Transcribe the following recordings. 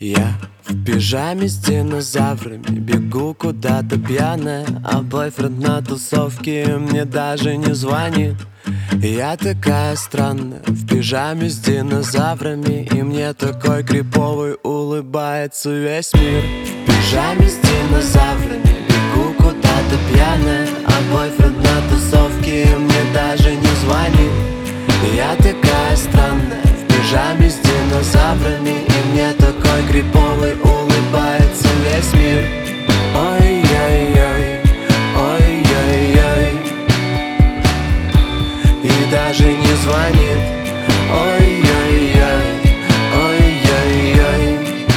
Я в пижаме с динозаврами бегу куда-то пьяная, а бойфренд на тусовке мне даже не звонит. Я такая странная, в пижаме с динозаврами, и мне такой криповый улыбается весь мир. В пижаме с динозаврами бегу куда-то пьяная, а бойфренд на тусовке мне даже не звонит. Я такая странная, в пижаме с динозаврами, и мне такой криповый улыбается весь мир. Ой-ой-ой, ой-ой-ой, и даже не звонит. Ой-ой-ой, ой-ой-ой,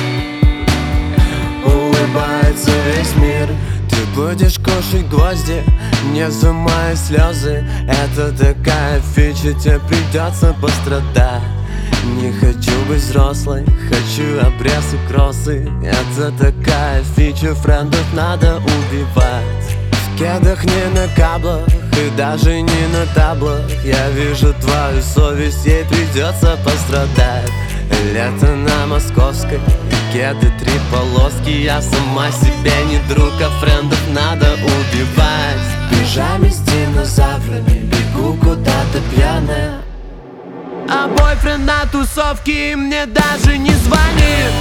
улыбается весь мир. Ты будешь кушать гвозди, не изымая слезы. Это такая фича, тебе придется пострадать. Не хочу быть взрослой, хочу обрез и кроссы. Это такая фича, френдов надо убивать. В кедах не на каблах и даже не на таблах. Я вижу твою совесть, ей придется пострадать. Лето на Московской, кеды 3 полоски. Я сама себе не друг, а френдов надо убивать. В пижаме с динозаврами бегу куда-то пьяная, а бойфренд на тусовке мне даже не звонит.